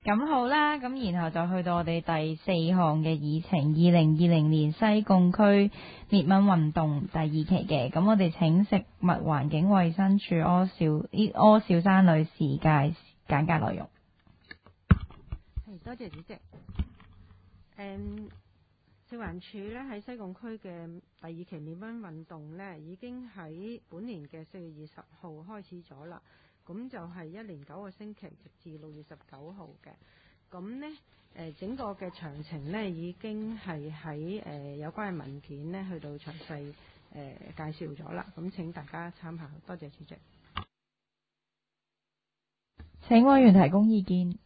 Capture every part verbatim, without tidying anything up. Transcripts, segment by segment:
咁好啦，咁然後就去到我哋第四項嘅議程，二零二零年西貢區滅蚊運動第二期嘅。咁我哋請食物環境衛生署柯少柯少珊女士介簡介內容。 係，多謝主席。誒，食環署咧喺西貢區嘅第二期滅蚊運動咧，已經喺本年嘅四月二十號開始咗啦。咁就係一連九個星期，直至六月十九號嘅。咁呢，誒整個嘅詳情呢已經係喺誒有關嘅文件呢去到詳細誒、呃、介紹咗啦。咁請大家參考，多謝主席。 請委員提供意見。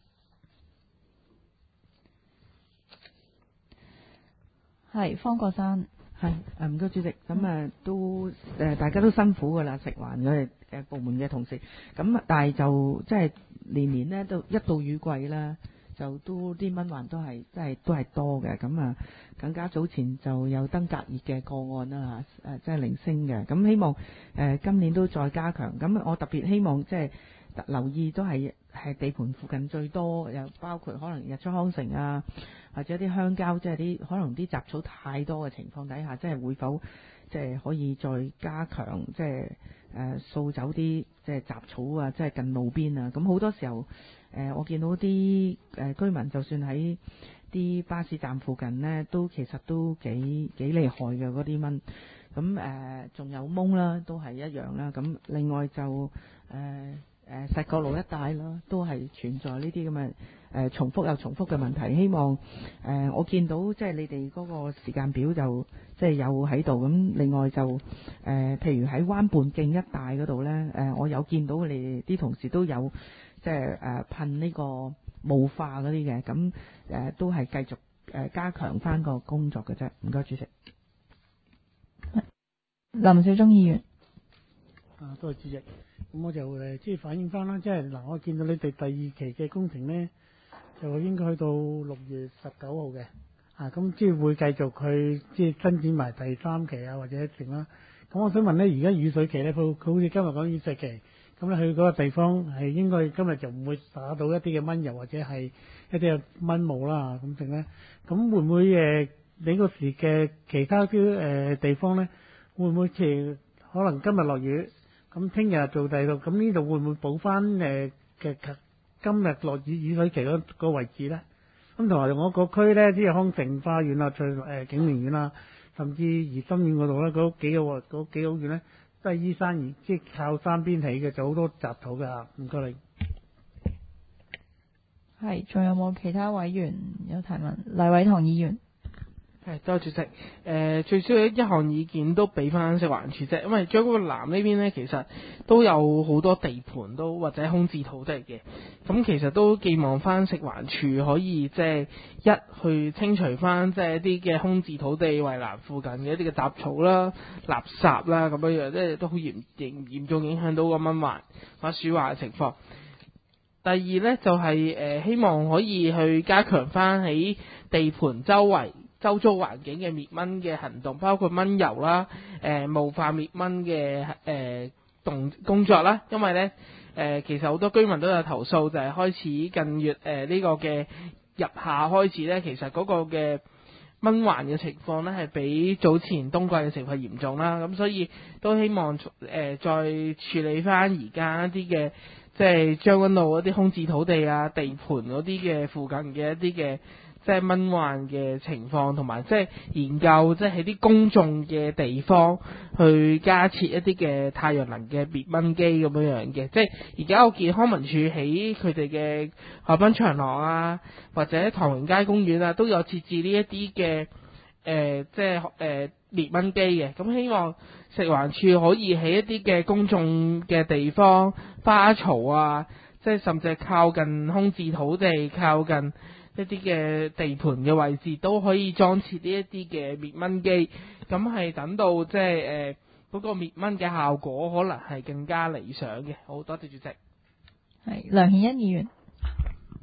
係方國珊。 係誒唔該主席，咁誒都誒大家都辛苦㗎啦，食環嘅誒部門嘅同事，咁但係就即係年年呢，都一到雨季啦，就都啲蚊患都係即係都係多嘅，咁啊更加早前就有登革熱嘅個案啦嚇，誒即係零星嘅，咁希望誒今年都再加強，咁我特別希望即係留意都係係地盤附近最多，又包括可能日出康城啊。或者啲鄉郊，即係啲可能啲雜草太多嘅情況底下，即係會否即係可以再加強，即係誒掃走啲即係雜草啊，即係近路邊啊。咁好多時候誒、呃，我見到啲誒居民，就算喺啲巴士站附近呢，都其實都幾幾厲害嘅嗰啲蚊。咁誒仲有蚊啦，都係一樣啦。咁另外就誒。呃誒石角路一帶啦，都係存在呢啲咁嘅誒重複又重複嘅問題。希望誒、呃、我見到即係你哋嗰個時間表就即係有喺度。咁另外就誒、呃、譬如喺灣畔徑一帶嗰度咧，誒、呃、我有見到你哋啲同事都有即係誒噴呢個霧化嗰啲嘅。咁誒、呃、都係繼續誒加強翻個工作嘅啫。唔該主席。 林小忠議員。 啊，多謝主席。咁我就誒即係反映翻啦，即係嗱，我見到你哋第二期嘅工程咧，就應該去到六月十九號嘅，啊，咁即係會繼續去即係伸展埋第三期啊，或者成啦。咁我想問咧，而家雨水期咧，佢佢好似今日講雨水期，咁咧去嗰個地方係應該今日就唔會灑到一啲嘅蚊油或者係一啲嘅蚊霧啦，咁成咧。咁會唔會誒你嗰時嘅其他啲誒地方咧，會唔會即係可能今日落雨？咁聽日做第度，咁呢度會唔會補翻誒嘅今日落雨雨水期嗰個位置咧？咁同埋我個區咧，啲康城花園啊、翠誒景明苑啊，甚至怡心苑嗰度咧，嗰幾個嗰幾個苑咧，都係依山而即係靠山邊起嘅，就好多雜草㗎。唔該你。 係，仲有冇其他委員有提問？黎偉棠議員。 係，多謝主席。誒、呃，最少一項意見都俾翻食環署啫，因為將軍南呢邊呢，其實都有好多地盤都或者空置土地嘅，咁其實都寄望翻食環署可以即係一去清除翻即係一啲嘅空置土地圍欄附近嘅一啲嘅雜草啦、垃圾啦咁樣樣，即係都好嚴嚴嚴重影響到個蚊患或鼠患嘅情況。第二呢，就係、是、誒、呃、希望可以去加強翻喺地盤周圍周遭環境嘅滅蚊嘅行動，包括蚊油啦、誒霧化滅蚊嘅誒動工作啦。因為咧誒、呃、其實好多居民都有投訴，就係、是、開始近月誒呢、呃這個嘅入夏開始咧，其實嗰個嘅蚊患嘅情況咧係比早前冬季嘅情況嚴重啦。咁所以都希望誒、呃、再處理翻而家一啲嘅即係將軍澳嗰啲空置土地啊、地盤嗰啲嘅附近嘅一啲嘅。即係蚊患嘅情況，同埋即係研究，即係喺啲公眾嘅地方去加設一啲嘅太陽能嘅滅蚊機咁樣樣嘅。即係而家我見康文署喺佢哋嘅海濱長廊啊，或者唐榮街公園啊，都有設置呢一啲嘅誒，即係誒滅蚊機嘅。咁希望食環署可以喺一啲嘅公眾嘅地方、花槽啊，即係甚至係靠近空置土地、靠近一啲嘅地盤嘅位置都可以裝設呢一啲嘅滅蚊機，咁係等到即係誒嗰個滅蚊嘅效果可能係更加理想嘅。好多謝主席。 係梁顯恩議員。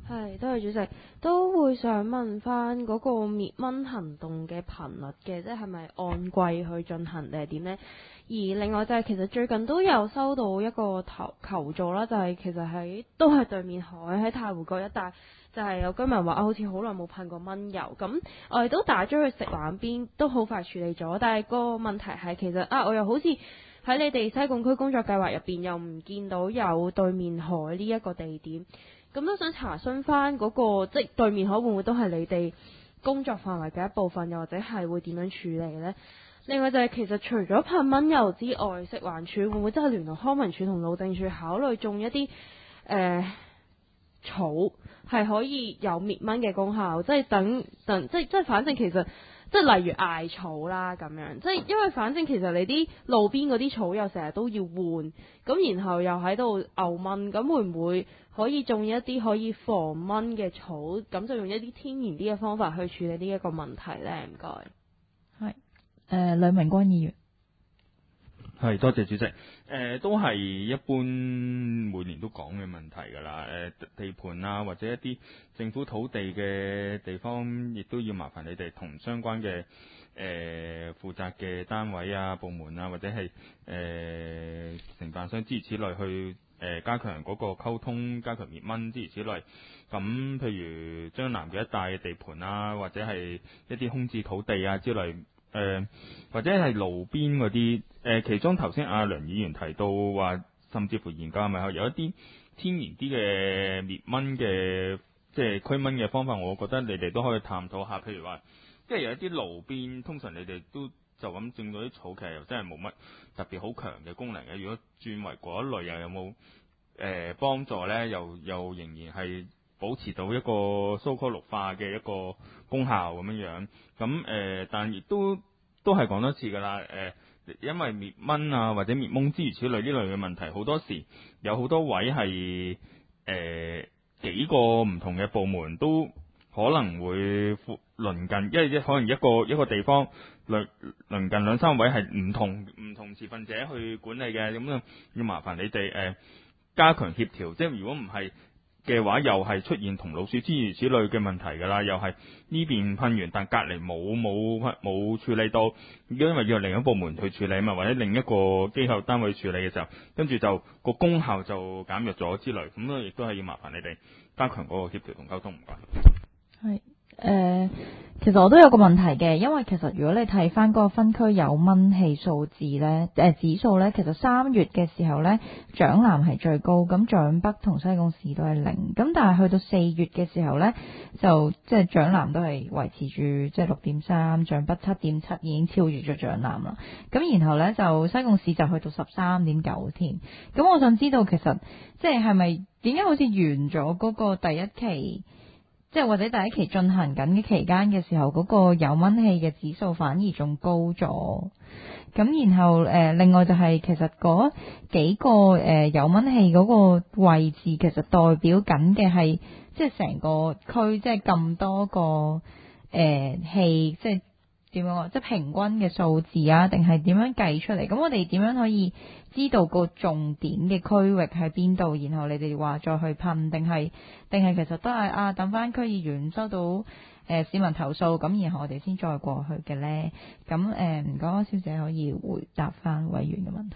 係，多謝主席。都會想問翻嗰個滅蚊行動嘅頻率嘅，即係係咪按季去進行定係點呢？而另外就係其實最近都有收到一個求求助啦，就係、是、其實喺都係對面海喺太湖角一帶，就係、是、有居民話啊，好似好耐冇噴過蚊油。咁我哋都打咗去食環邊，都好快處理咗。但係個問題係其實啊，我又好似喺你哋西貢區工作計劃入邊又唔見到有對面海呢一個地點。咁都想查詢翻嗰個，即係對面海會唔會都係你哋工作範圍嘅一部分，又或者係會點樣處理呢？另外就係其實除咗噴蚊油之外，食環署會唔會真係聯絡康文署同路政署考慮種一啲誒、呃、草，係可以有滅蚊嘅功效？即係等等，即係即係反正其實即係例如艾草啦咁樣，即係因為反正其實你啲路邊嗰啲草又成日都要換，咁然後又喺度漚蚊，咁會唔會可以種一啲可以防蚊嘅草？咁就用一啲天然啲嘅方法去處理呢一個問題呢？唔該。 係誒，呂明光議員。 係，多謝主席。誒、呃，都係一般每年都講嘅問題㗎啦。誒、呃，地盤啊，或者一啲政府土地嘅地方，亦都要麻煩你哋同相關嘅誒、呃、負責嘅單位啊、部門啊，或者係誒、呃、承辦商諸如此類去誒、呃、加強嗰個溝通，加強滅蚊諸如此類。咁譬如將南嘅一帶嘅地盤啊，或者係一啲空置土地啊之類。誒、呃、或者係路邊嗰啲誒，其中頭先阿梁議員提到話，甚至乎研究係咪有一啲天然啲嘅滅蚊嘅，即係驅蚊嘅方法，我覺得你哋都可以探討下。譬如話，即係有一啲路邊，通常你哋都就咁種到啲草，其實又真係冇乜特別好強嘅功能嘅。如果轉為嗰一類，又有冇誒幫助呢？又又仍然係保持到一個蘇科綠化嘅一個功效咁樣樣，咁誒、呃，但亦都都係講多次㗎啦，誒、呃，因為滅蚊啊或者滅蚊諸如此類呢類嘅問題，好多時有好多位係誒、呃、幾個唔同嘅部門都可能會鄰近，因為可能一個一個地方鄰鄰近兩三位係唔同唔同持份者去管理嘅，咁樣要麻煩你哋誒、呃、加強協調，即係如果唔係嘅話，又係出現同老鼠諸如此類嘅問題㗎啦，又係呢邊噴完，但隔離冇冇冇處理到，因為要另一個部門去處理嘛，或者另一個機構單位處理嘅時候，跟住就個功效就減弱咗之類，咁咧亦都係要麻煩你哋加強嗰個協調同溝通，唔該。係。 誒、呃，其實我都有個問題嘅，因為其實如果你睇翻嗰個分區有蚊氣數字咧，誒、呃、指數咧，其實三月嘅時候咧，蔣南係最高，咁蔣北同西貢市都係零，咁但係去到四月嘅時候咧，就即係蔣南都係維持住即係六點三，蔣北七點七已經超越咗蔣南啦，咁然後咧就西貢市就去到十三點九添，咁我想知道其實即係係咪點解好似完咗嗰個第一期？即係或者第一期進行緊嘅期間嘅時候，嗰、那個有蚊氣嘅指數反而仲高咗。咁然後誒、呃，另外就係其實嗰幾個誒、呃、有蚊氣嗰個位置，其實代表緊嘅係即係成個區，即係咁多個誒、呃、氣，即係點樣話？即係平均嘅數字啊，定係點樣計出嚟？咁我哋點樣可以知道個重點嘅區域喺邊度？然後你哋話再去噴，定係定係其實都係啊？等翻區議員收到誒、呃、市民投訴，咁然後我哋先再過去嘅咧。咁誒，唔、呃、該，小姐可以回答翻委員嘅問題。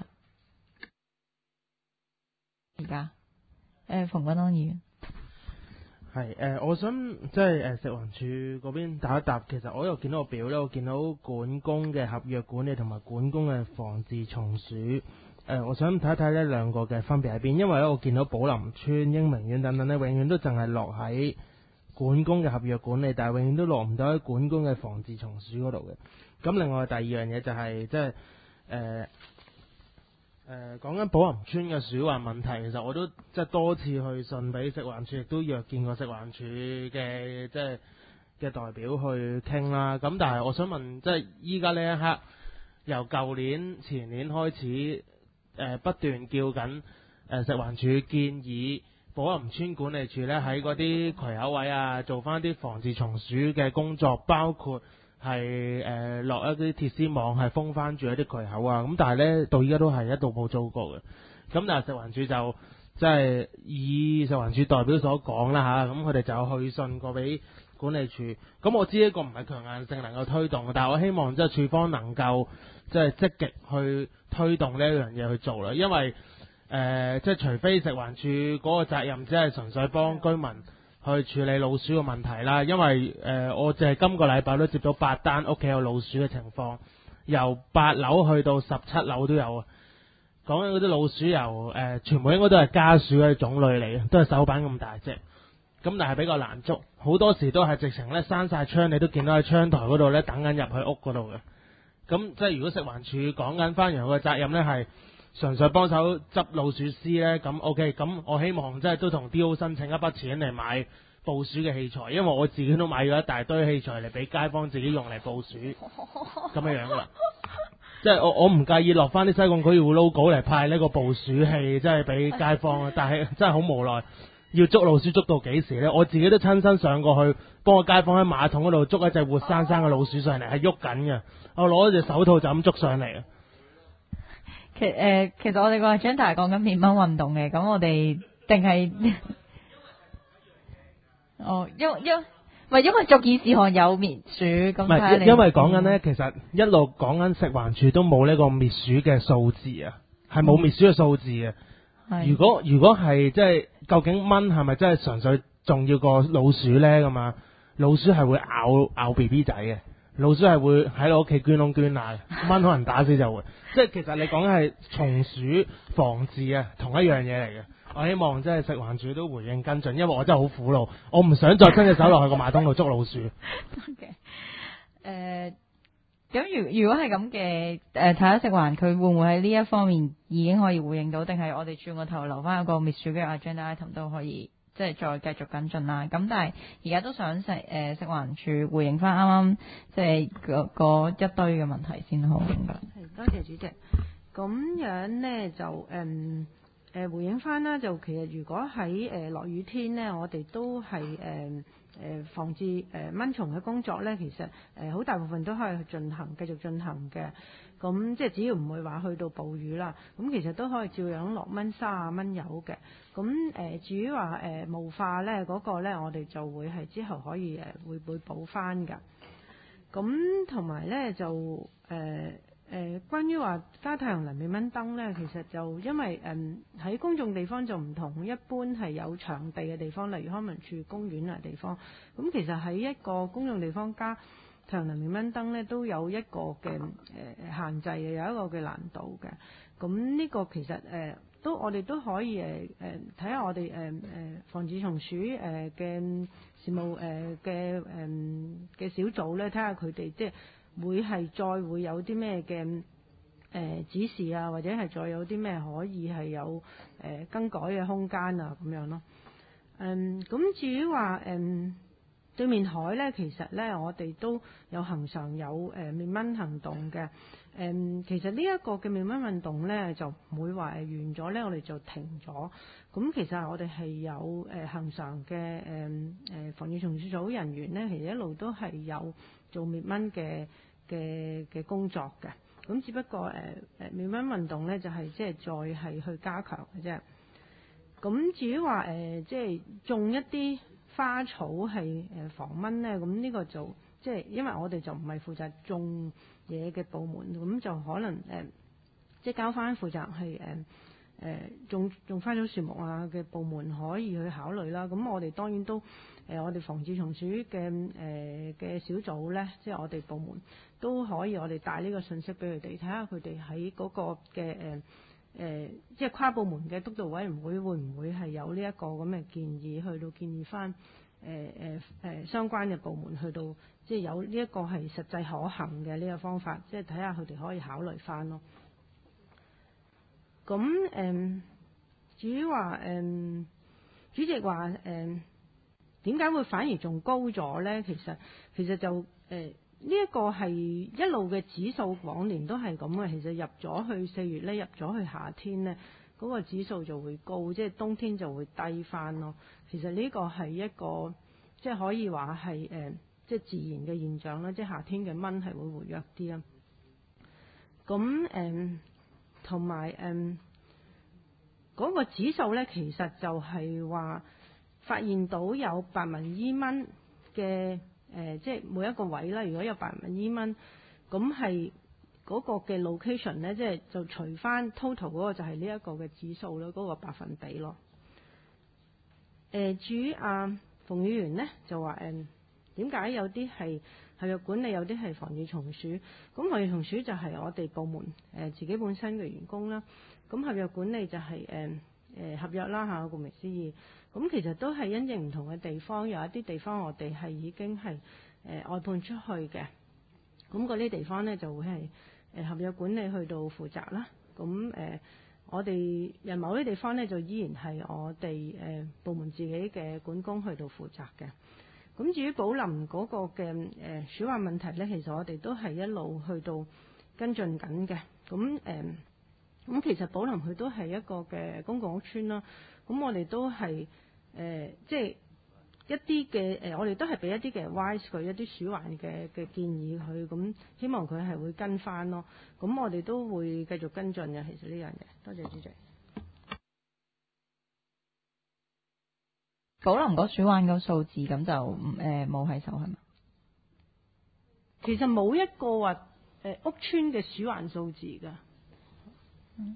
而家誒，馮君安議員。 係誒、呃，我想即係誒食環署嗰邊答一答。其實我又見到個表咧，我見到管工嘅合約管理同埋管工嘅防治蟲鼠。誒、呃，我想睇一睇呢兩個嘅分別喺邊，因為咧我見到寶林村、英明苑等等咧，永遠都淨係落喺管工嘅合約管理，但係永遠都落唔到喺管工嘅防治蟲鼠嗰度嘅。咁另外第二樣嘢就係、是、即係誒。呃誒講緊寶林村嘅鼠患問題，其實我都即係多次去信俾食環署，亦都約見過食環署嘅即係嘅代表去傾啦。咁但係我想問，即係依家呢一刻，由舊年前年開始，誒、呃、不斷叫緊誒、呃、食環署建議寶林村管理處咧喺嗰啲渠口位啊，做翻啲防治蟲鼠嘅工作，包括係誒落一啲鐵絲網，係封翻住一啲渠口啊，咁但係咧到依家都係一度冇做過嘅。咁但係食環署就即係以食環署代表所講啦嚇，咁佢哋就有去信過俾管理處。咁我知呢個唔係強硬性能夠推動嘅，但係我希望即係處方能夠即係積極去推動呢一樣嘢去做啦，因為誒、呃、即係除非食環署嗰個責任只係純粹幫居民去處理老鼠嘅問題啦，因為誒、呃、我淨係今個禮拜都接到八單屋企有老鼠嘅情況，由八樓去到十七樓都有啊。講緊嗰啲老鼠由誒、呃、全部應該都係家鼠嘅種類嚟嘅，都係手板咁大隻，咁但係比較難捉，好多時都係直情咧閂晒窗，你都見到喺窗台嗰度咧等緊入去屋嗰度嘅。咁即係如果食環署講緊翻原來嘅責任咧係純粹幫手執老鼠屍咧，咁 OK，咁我希望即係都同 D O 申請一筆錢嚟買捕鼠嘅器材，因為我自己都買咗一大堆器材嚟俾街坊自己用嚟捕鼠，咁樣樣噶啦。即係我我唔介意落翻啲西貢區議會 logo 嚟派呢個捕鼠器，即係俾街坊啊！但係真係好無奈，要捉老鼠捉到幾時咧？我自己都親身上過去幫個街坊喺馬桶嗰度捉一隻活生生嘅老鼠上嚟，係喐緊嘅。我攞咗隻手套就咁捉上嚟啊！ 其誒、呃，其實我哋個 agenda 係講緊滅蚊運動嘅，咁我哋定係哦，因因唔係因為作業事項有滅鼠咁。 唔係，因為講緊咧，其實一路講緊食環署都冇呢個滅鼠嘅數字啊，係冇滅鼠嘅數字啊。 係如果如果係即係究竟蚊係咪真係純粹重要過老鼠咧？咁啊，老鼠係會咬咬 B B 仔嘅。老鼠係會喺你屋企捐窿捐罅，蚊可能打死就會。即係其實你講係蟲鼠防治啊，同一樣嘢嚟嘅。我希望即係食環署都回應跟進，因為我真係好苦惱，我唔想再伸隻手落去個馬桶度捉老鼠。 嘅誒，咁如如果係咁嘅誒，睇下食環佢會唔會喺呢一方面已經可以回應到，定係我哋轉個頭留翻一個滅鼠嘅 agenda item 都可以。即係再繼續跟進啦，咁但係而家都想食誒、呃、食環署回應翻啱啱即係嗰嗰一堆嘅問題先好。 係，多謝主席。咁樣呢，就誒誒、嗯呃、回應翻啦，就其實如果喺誒落雨天呢，我哋都係誒誒防治誒、呃、蚊蟲嘅工作呢，其實誒好、呃、大部分都可以去進行，繼續進行嘅。咁即係只要唔會話去到暴雨啦，咁其實都可以照樣落蚊沙啊、蚊油嘅。咁誒、呃、至於話誒霧化咧嗰、那個咧，我哋就會係之後可以誒會會補翻㗎。咁同埋咧就誒誒、呃呃、關於話加太陽能滅蚊燈咧，其實就因為誒喺、呃、公眾地方就唔同，一般係有場地嘅地方，例如康文署公園啊地方。咁其實喺一個公眾地方加太陽能滅蚊燈咧都有一個嘅誒、呃、限制嘅，有一個嘅難度嘅。咁呢個其實誒、呃、都我哋都可以誒誒睇下我哋誒誒防治蟲鼠誒嘅事務誒嘅誒嘅小組咧，睇下佢哋即係會係再會有啲咩嘅誒指示啊，或者係再有啲咩可以係有誒、呃、更改嘅空間啊咁樣咯。嗯，咁至於話誒。嗯對面海咧，其實咧我哋都有恆常有誒、呃、滅蚊行動嘅。誒、嗯，其實呢一個嘅滅蚊運動咧，就唔會話誒完咗咧，我哋就停咗。咁其實我哋係有誒恆常嘅誒誒防治蟲鼠組人員咧，其實一路都係有做滅蚊嘅嘅嘅工作嘅。咁只不過誒誒滅蚊運動咧，就係即係再係去加強嘅啫。咁至於話誒，即係種一啲花草係誒防蚊咧，咁呢個就即係因為我哋就唔係負責種嘢嘅部門，咁就可能誒、呃、即係交翻負責係誒誒種種花草樹木啊嘅部門可以去考慮啦。咁我哋當然都誒、呃、我哋防治蟲鼠嘅誒嘅小組咧，即係我哋部門都可以我哋帶呢個信息俾佢哋，睇下佢哋喺嗰個嘅誒。呃誒、呃，即係跨部門嘅督導委員會會唔會係有呢一個咁嘅建議，去到建議翻誒誒誒相關嘅部門去到，即係有呢一個係實際可行嘅呢個方法，即係睇下佢哋可以考慮翻咯。咁誒、呃，至於話誒，主席話誒點解會反而仲高咗咧？其實其實就誒。呃呢一個係一路嘅指數，往年都係咁嘅。其實入咗去四月咧，入咗去夏天咧，嗰個指數就會高，即係冬天就會低翻咯。其實呢個係一個即係可以話係誒，即係自然嘅現象啦。即係夏天嘅蚊係會活躍啲啦。咁誒同埋誒嗰個指數呢，其實就係話發現到有八萬伊蚊嘅誒，即係每一個位啦。如果有八萬伊蚊，咁係嗰個嘅 location 呢，即係就除翻 total 嗰個就係呢一個嘅指數咯，嗰、嗰個百分比咯。誒、呃，至於阿馮議員呢，就話誒點解有啲係合約管理，有啲係防治蟲鼠？咁防治蟲鼠就係我哋部門誒、呃、自己本身嘅員工啦。咁合約管理就係誒誒合約啦嚇，顧名思義。咁其實都係因應唔同嘅地方，有一啲地方我哋係已經係誒、呃、外判出去嘅。咁嗰啲地方呢，就會係誒合約管理去到負責啦。咁誒、呃、我哋人某啲地方呢，就依然係我哋誒、呃、部門自己嘅管工去到負責嘅。咁至於寶林嗰個嘅誒、呃、鼠患問題呢，其實我哋都係一路去到跟進緊嘅。咁誒。呃咁其實寶林佢都係一個嘅公共屋邨啦，咁我哋都係誒即係一啲嘅誒，我哋都係俾一啲嘅 wise 佢一啲鼠患嘅嘅建議佢，咁希望佢係會跟翻咯。咁我哋都會繼續跟進嘅，其實呢樣嘢。多謝主席。 寶林嗰鼠患個數字咁就誒冇喺手係嘛？ 其實冇一個話誒、呃、屋邨嘅鼠患數字㗎。 嗯，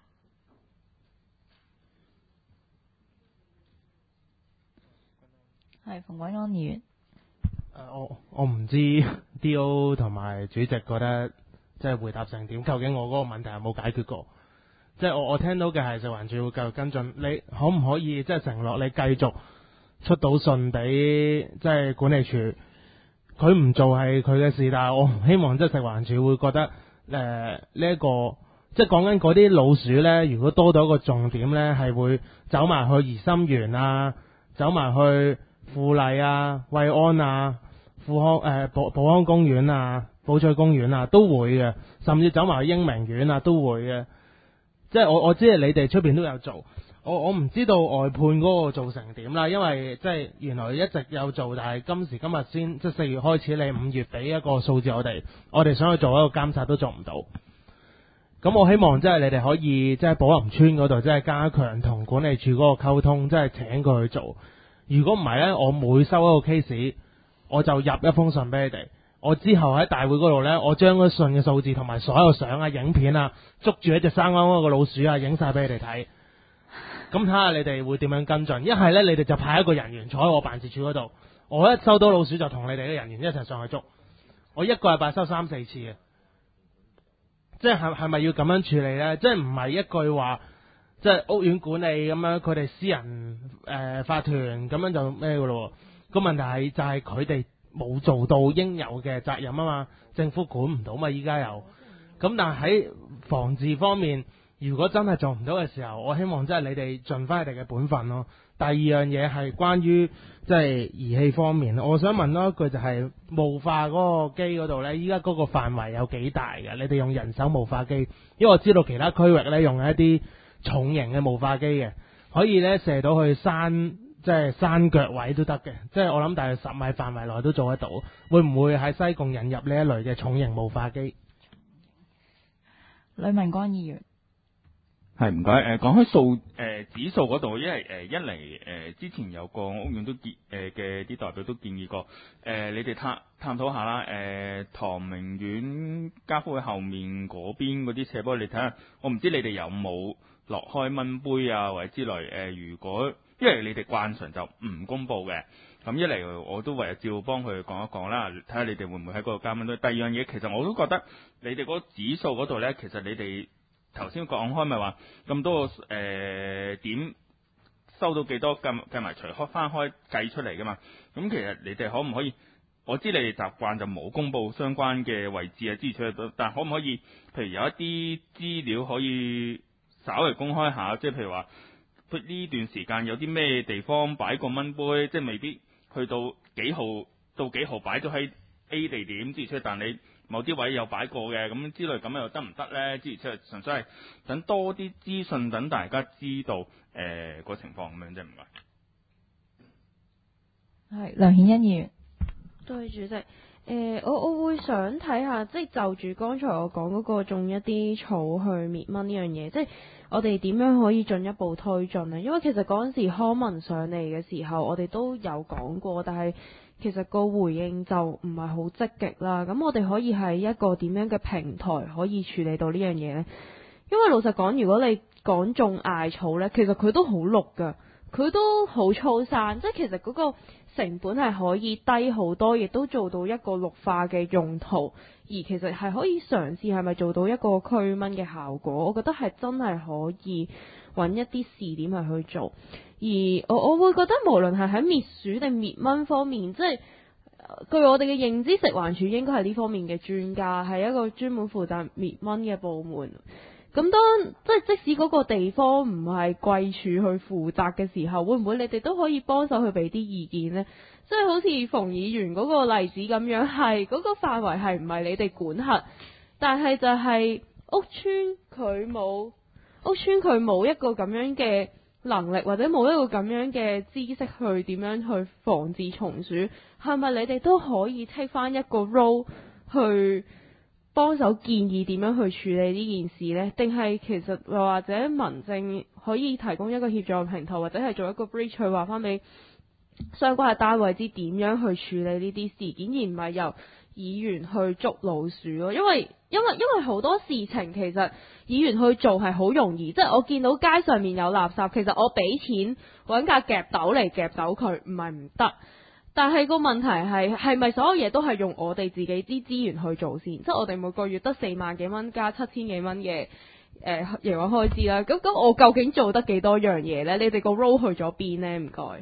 係馮偉安議員。 誒，我我唔知 D O 同埋主席覺得即係回答成點，究竟我嗰個問題有冇解決過？即係我我聽到嘅係食環署會繼續跟進，你可唔可以即係承諾你繼續出到信俾即係管理處？佢唔做係佢嘅事，但係我唔希望即係食環署會覺得誒呢一個。即係講緊嗰啲老鼠呢，如果多到一個重點呢，係會走埋去怡心園啊，走埋去富麗啊、惠安啊、富康誒寶寶康公園啊、寶翠公園啊，都會嘅，甚至走埋去英明苑啊，都會嘅。即係我我知係你哋出邊都有做，我我唔知道外判嗰個做成點啦，因為即係原來一直有做，但係今時今日先即係四月開始，你五月俾一個數字我哋，我哋想去做一個監察都做唔到。咁我希望即係你哋可以即係寶林村嗰度即係加強同管理處嗰個溝通，即係請佢去做。如果唔係呢，我每收一個 case，我就入一封信俾你哋。我之後喺大會嗰度呢，我將嗰信嘅數字同埋所有相啊、影片啊，捉住一隻生勾勾嘅老鼠啊，影晒俾你哋睇。咁睇下你哋會點樣跟進？一係呢，你哋就派一個人員坐喺我辦事處嗰度，我一收到老鼠就同你哋嘅人員一齊上去捉。我一個禮拜收三四次嘅。即係係咪要咁樣處理呢？即係唔係一句話，即係屋苑管理咁樣，佢哋私人誒、呃、法團咁樣就咩噶咯？個問題係就係佢哋冇做到應有嘅責任啊嘛，政府管唔到嘛，依家又咁。但係喺防治方面，如果真係做唔到嘅時候，我希望即係你哋盡翻你哋嘅本分咯。第二樣嘢係關於即係儀器方面，我想問多一句就係霧化嗰個機嗰度呢，依家嗰個範圍有幾大嘅？你哋用人手霧化機，因為我知道其他區域呢，用一啲重型嘅霧化機嘅，可以呢射到去山，即係山腳位都得嘅，即係我諗大約十米範圍內都做得到。會唔會喺西貢引入呢一類嘅重型霧化機？ 呂文光議員。 係唔該，誒講開數誒、呃、指數嗰度，因為誒、呃、一嚟誒、呃、之前有個屋苑都建誒嘅啲代表都建議過，誒、呃、你哋探探討下啦，誒、呃、唐明苑家福會後面嗰邊嗰啲斜坡，你睇下，我唔知你哋有冇落開蚊杯啊或者之類，誒、呃、如果因為你哋慣常就唔公佈嘅，咁一嚟我都唯有照幫佢講一講啦，睇下你哋會唔會喺嗰度加蚊堆。第二樣嘢，其實我都覺得你哋嗰個指數嗰度咧，其實你哋。頭先講開咪話咁多個誒、呃、點收到幾多計計埋除開翻開計出嚟㗎嘛？咁其實你哋可唔可以？我知你哋習慣就冇公佈相關嘅位置啊，支持出嚟，但可唔可以？譬如有一啲資料可以稍微公開下，即係譬如話呢段時間有啲咩地方擺個蚊杯，即係未必去到幾號到幾號擺咗喺 A 地點支持出嚟，但你。某啲位有擺過嘅咁之類，咁又得唔得呢？之前純粹係等多啲資訊，等大家知道誒、呃、個情況咁樣啫，唔該。 係梁顯欣議員。 對主席，誒、 誒、我我會想睇下，即係就住剛才我講嗰個種一啲草去滅蚊呢樣嘢，即係我哋點樣可以進一步推進呢？因為其實嗰陣時康文上嚟嘅時候，我哋都有講過，但係其實個回應就唔係好積極啦。咁我哋可以喺一個點樣嘅平台可以處理到呢樣嘢呢？因為老實講，如果你講種艾草呢，其實佢都好綠㗎，佢都好粗生，即係其實嗰個成本係可以低好多，亦都做到一個綠化嘅用途，而其實係可以嘗試係咪做到一個驅蚊嘅效果。我覺得係真係可以揾一啲試點係去做，而我我會覺得無論係喺滅鼠定滅蚊方面，即係據我哋嘅認知，食環署應該係呢方面嘅專家，係一個專門負責滅蚊嘅部門。咁當即係即使嗰個地方唔係貴署去負責嘅時候，會唔會你哋都可以幫手去俾啲意見呢？即係好似馮議員嗰個例子咁樣，係嗰個範圍係唔係你哋管轄，但係就係屋邨佢冇屋邨佢冇一個咁樣嘅能力，或者冇一個咁樣嘅知識去點樣去防治蟲鼠，係咪你哋都可以 take 翻一個 role 去幫手建議點樣去處理呢件事呢？定係其實或者民政可以提供一個協助平台，或者係做一個 bridge 去話翻俾相關嘅單位知點樣去處理呢啲事件，而唔係由議員去捉老鼠咯。因為因為因為好多事情其實議員去做係好容易，即係我見到街上面有垃圾，其實我俾錢揾架夾斗嚟夾走佢，唔係唔得。但係個問題係，係咪所有嘢都係用我哋自己啲資源去做先？即係我哋每個月得四萬幾蚊加七千幾蚊嘅誒營運開支啦。咁咁我究竟做得幾多樣嘢呢？你哋個 role 去咗邊呢？唔該。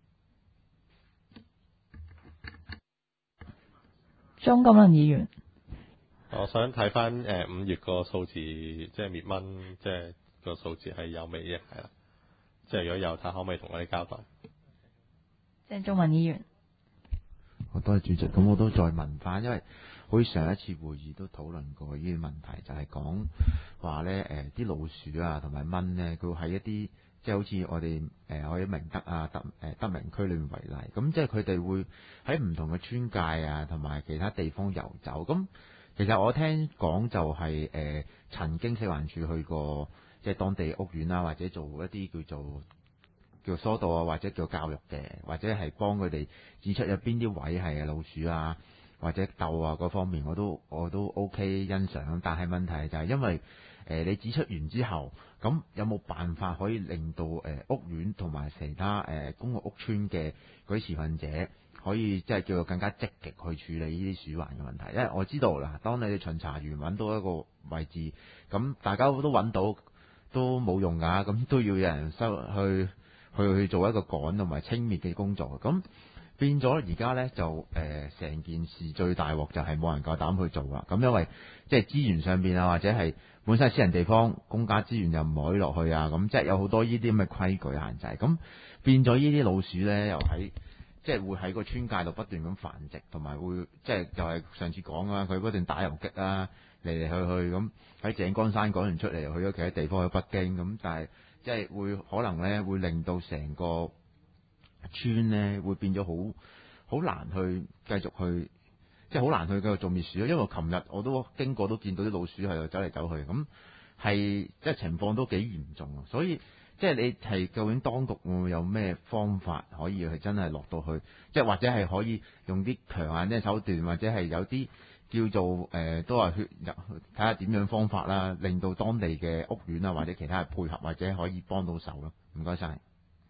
鍾錦麟議員， 我想睇翻誒五月個數字，即係滅蚊，即係個數字係有未嘅，係啦。即係如果有，睇可唔可以同我哋交代？ 鄭中文議員。 好多謝主席，咁我都再問翻，因為好似上一次會議都討論過呢啲問題，就係講話咧誒啲老鼠啊同埋蚊咧，佢會喺一啲即係好似我哋誒我哋明德啊德誒德明區裏面為例，咁即係佢哋會喺唔同嘅村界啊同埋其他地方遊走。咁其實我聽講就係、是、誒、呃、曾經食環署去過即係當地屋苑啊，或者做一啲叫做叫疏導啊，或者叫教育嘅，或者係幫佢哋指出有邊啲位係老鼠啊，或者竇啊嗰方面，我都我都 OK 欣賞。但係問題就係因為誒、呃、你指出完之後，咁有冇辦法可以令到誒、呃、屋苑同埋其他誒、呃、公共屋邨嘅嗰啲持份者可以即係叫做更加積極去處理呢啲鼠患嘅問題？因為我知道嗱，當你哋巡查員揾到一個位置，咁大家都揾到都冇用㗎，咁都要有人收去。去去做一個趕同埋清滅嘅工作，咁變咗而家呢，就誒成、呃、件事最大鑊就係冇人夠膽去做啦。咁因為即係資源上邊啊，或者係本身私人地方公家資源又唔可以落去啊，咁即係有好多呢啲咁嘅規矩限制，咁變咗呢啲老鼠呢，又喺即係會喺個村界度不斷咁繁殖，同埋會即係就係上次講啊，佢不斷打游擊啊，嚟嚟去去咁喺井岡山趕完出嚟，又去咗其他地方去北京咁，但係。即係會可能咧，會令到成個村咧會變咗好好難去繼續去，即係好難去繼續做滅鼠咯。因為琴日我都經過都見到啲老鼠喺度走嚟走去，咁係即係情況都幾嚴重。所以即係你係究竟當局會唔會有咩方法可以係真係落到去，即係或者係可以用啲強硬嘅手段，或者係有啲。叫做誒、呃、都係去入睇下點樣方法啦，令到當地嘅屋苑啊或者其他嘅配合，或者可以幫到手咯。唔該晒。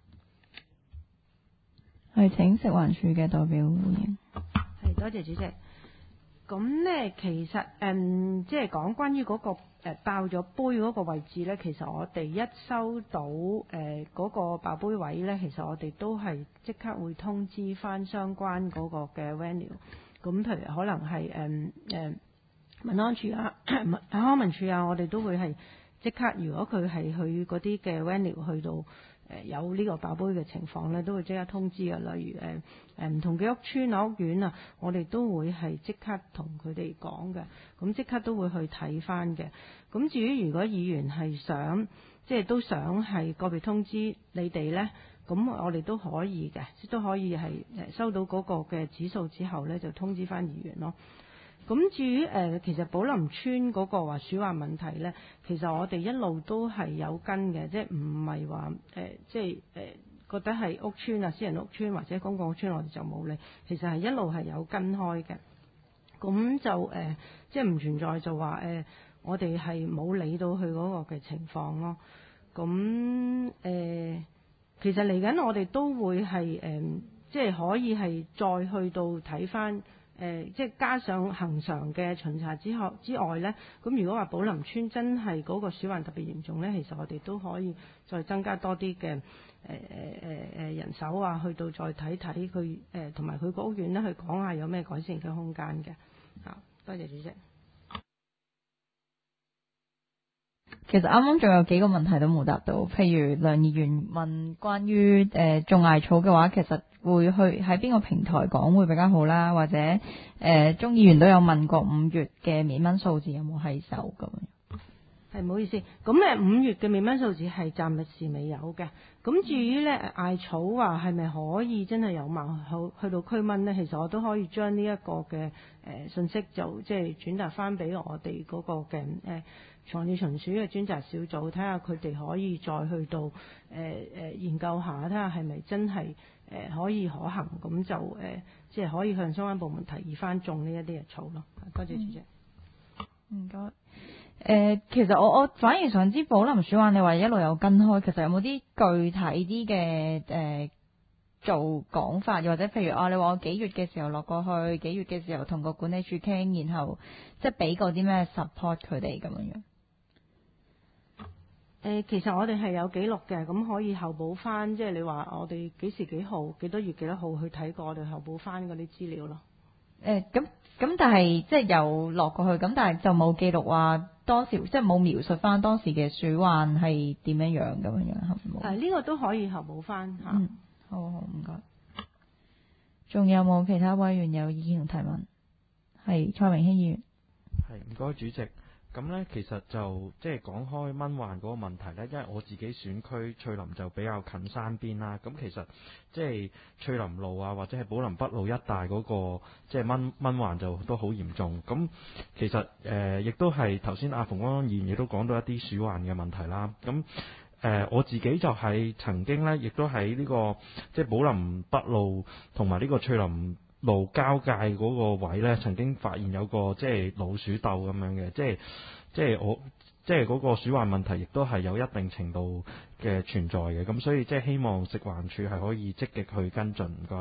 係請食環署嘅代表回應。 係多謝主席。咁呢，其實誒、嗯、即係講關於嗰、那個、呃、爆咗杯嗰個位置呢，其實我哋一收到誒嗰、呃那個爆杯位呢，其實我哋都係即刻會通知翻相關嗰個嘅 venue。咁譬如可能係誒誒民安處啊、康文署啊，我哋都會係即刻，如果佢係去嗰啲嘅 venue 去到誒、呃、有呢個爆杯嘅情況咧，都會即刻通知啊。例如誒誒唔同嘅屋邨啊、屋苑啊，我哋都會係即刻同佢哋講嘅，咁即刻都會去睇翻嘅。咁至於如果議員係想即係都想係個別通知你哋咧， 咁我哋都可以嘅，都可以係誒收到嗰個嘅指數之後咧，就通知翻議員咯。咁至於誒、呃，其實寶林村嗰個話鼠患問題咧，其實我哋一路都係有跟嘅，即係唔係話誒，即係誒、呃、覺得係屋邨啊、私人屋邨或者公共屋邨，我哋就冇理。其實係一路係有跟開嘅。咁就誒、呃，即係唔存在就話誒、呃，我哋係冇理到佢嗰個嘅情況咯。咁誒、呃，其實嚟緊我哋都會係誒、呃，即係可以係再去到睇翻。誒、呃，即係加上恒常嘅巡查之後之外呢，咁如果話寶林村真係嗰個鼠患特別嚴重呢，其實我哋都可以再增加多啲嘅誒誒誒誒人手啊，去到再睇睇佢誒同埋佢個屋苑呢，去講下有咩改善嘅空間嘅。好，多謝主席。 其實啱啱仲有幾個問題都冇答到，譬如梁議員問關於誒、呃、種艾草嘅話，其實會去喺邊個平台講會比較好啦，或者誒鍾、呃、議員都有問過五月嘅滅蚊數字有冇喺手咁樣。 係，唔好意思，咁誒五月嘅滅蚊數字係暫時未有嘅。咁至於咧艾草話係咪可以真係有效去去到驅蚊咧？其實我都可以將呢一個嘅誒信息就即係轉達翻俾我哋嗰個嘅誒防治蟲鼠嘅專責小組，睇下佢哋可以再去到誒誒、呃、研究下，睇下係咪真係誒、呃、可以可行，咁就誒、呃、即係可以向相關部門提議翻種呢一啲嘅草咯。多謝主席。 唔該。誒、呃，其實我我反而想知寶林鼠患，你話一路有跟開，其實有冇啲具體啲嘅誒做講法，又或者譬如啊，你話我幾月嘅時候落過去，幾月嘅時候同個管理處傾，然後即係俾過啲咩 support 佢哋咁樣樣。誒、 呃，其實我哋係有記錄嘅，咁可以後補翻，即係你話我哋幾時幾號、幾多月幾多號去睇過，我哋後補翻嗰啲資料咯。 誒、呃，咁咁，但係即係有落過去，咁但係就冇記錄話當時，即係冇描述翻當時嘅鼠患係點樣樣咁樣樣，係冇。 係呢、這個都可以後補翻嚇。 嗯，好好唔該。仲有冇其他委員有意見同提問？係蔡明興議員。 係唔該主席。咁呢，其實就即係講開蚊患嗰個問題呢，因為我自己選區翠林就比較近山邊啦。咁其實即係翠林路啊，或者係寶林北路一帶嗰個即係蚊蚊患就都好嚴重。咁其實誒亦都係頭先阿馮安議員亦都講到一啲鼠患嘅問題啦。咁誒我自己就係曾經呢，亦都喺呢個即係寶林北路同埋呢個翠林路交界嗰個位呢，曾經發現有個即係老鼠竇咁樣嘅，即係即係我即係嗰個鼠患問題，亦都係有一定程度嘅存在嘅。咁所以即係希望食環署係可以積極去跟進。唔該。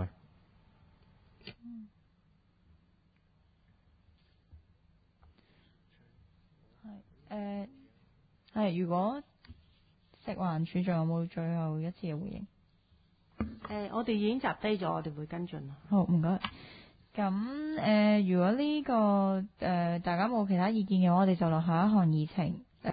係誒係，如果食環署仲有冇最後一次嘅回應？ 誒、呃，我哋已經集低咗，我哋會跟進。 好，唔該。咁誒、呃，如果呢、這個誒、呃、大家冇其他意見嘅話，我哋就落下一項議程。